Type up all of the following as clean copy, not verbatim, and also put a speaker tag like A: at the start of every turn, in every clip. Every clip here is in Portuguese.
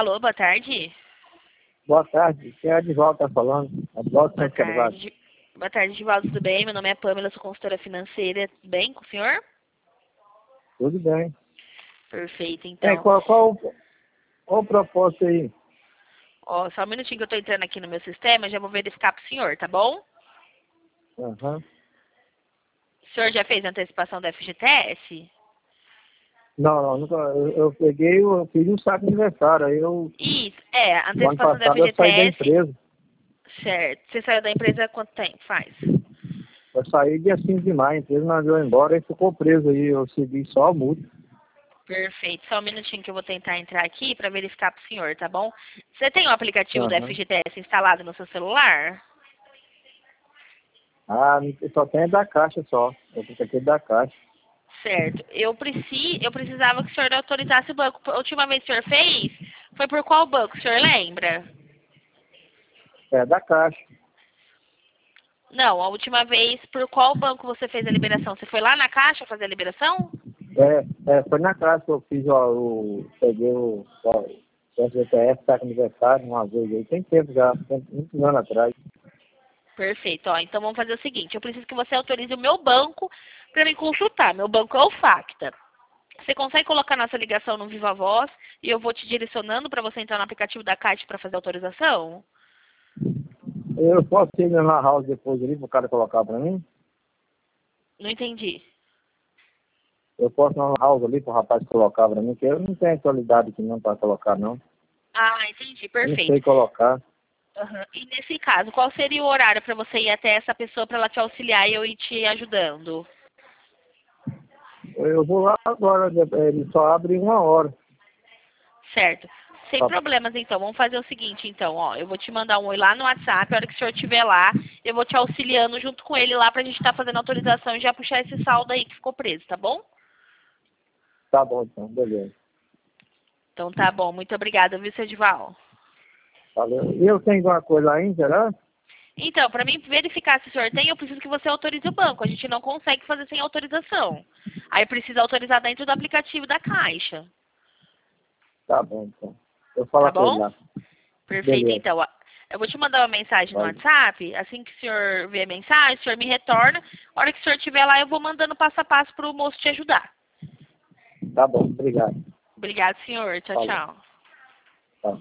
A: Alô, boa tarde.
B: Boa tarde, quem é Edivaldo tá falando? Edivaldo
A: Boa
B: Santos Carvalho.
A: tarde. Boa tarde, Givaldo, tudo bem? Meu nome é Pamela, sou consultora financeira. Tudo bem com o senhor?
B: Tudo bem.
A: Perfeito,
B: É,
A: então.
B: qual o propósito aí?
A: Ó, só um minutinho que eu tô entrando aqui no meu sistema, já vou verificar pro senhor, tá bom?
B: Aham.
A: O senhor já fez a antecipação da FGTS?
B: Não, nunca, eu fiz um saco de aniversário,
A: Isso, a
B: o ano
A: antecipação da
B: passado eu saí da
A: FGTS,
B: empresa.
A: certo. Você saiu da empresa há quanto tempo faz?
B: Eu saí dia 5 de maio, a empresa mandou embora e ficou preso aí, eu segui só a multa.
A: Perfeito, só um minutinho que eu vou tentar entrar aqui para verificar pro senhor, tá bom? Você tem o aplicativo da
B: Aham.
A: FGTS instalado no seu celular?
B: Ah, só tem da Caixa só, eu fico aqui da Caixa.
A: Certo. Eu precisava que o senhor autorizasse o banco. A última vez que o senhor fez, foi por qual banco, o senhor lembra?
B: É da Caixa.
A: Não, a última vez, por qual banco você fez a liberação? Você foi lá na Caixa fazer a liberação?
B: Foi na Caixa que eu fiz, peguei o SGTF, saco de aniversário, uma vez aí, tem tempo já, tem muitos anos atrás.
A: Perfeito, ó. Então vamos fazer o seguinte, eu preciso que você autorize o meu banco para me consultar. Meu banco é o Facta. Você consegue colocar nossa ligação no Viva Voz e eu vou te direcionando para você entrar no aplicativo da Caixa para fazer a autorização?
B: Eu posso ir na house depois ali pro cara colocar pra mim?
A: Não entendi.
B: Eu posso ir na house ali pro rapaz colocar pra mim, que eu não tenho atualidade aqui não pra colocar não.
A: Ah, entendi,
B: Eu não
A: perfeito.
B: sei colocar.
A: Aham. E nesse caso, qual seria o horário para você ir até essa pessoa para ela te auxiliar e eu ir te ajudando?
B: Eu vou lá agora, ele só abre 1 hora.
A: Certo. Sem
B: Tá,
A: problemas, então. Vamos fazer o seguinte, então, ó. Eu vou te mandar um oi lá no WhatsApp. A hora que o senhor estiver lá, eu vou te auxiliando junto com ele lá pra gente estar fazendo a autorização e já puxar esse saldo aí que ficou preso, tá bom?
B: tá bom então, beleza.
A: Então tá bom. Muito obrigada, viu, seu Edival?
B: Valeu. E eu tenho alguma coisa aí, será?
A: Então, para mim verificar se o senhor tem, eu preciso que você autorize o banco. A gente não consegue fazer sem autorização. Aí precisa autorizar dentro do aplicativo da Caixa.
B: Tá bom então. Eu
A: Tá
B: falo com ele
A: bom?
B: lá.
A: Perfeito,
B: Beleza.
A: então. Ó, eu vou te mandar uma mensagem no
B: Valeu.
A: WhatsApp. Assim que o senhor ver a mensagem, o senhor me retorna. A hora que o senhor estiver lá, eu vou mandando passo a passo para o moço te ajudar.
B: Tá bom, obrigado.
A: Obrigado, senhor. Tchau,
B: Falou.
A: tchau.
B: Tá.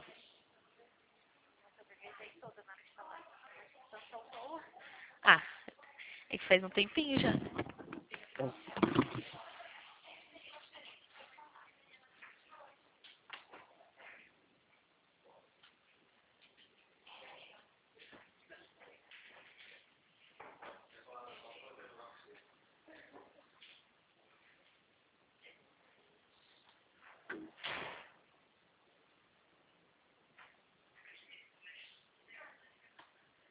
A: Ah, é que faz um tempinho já.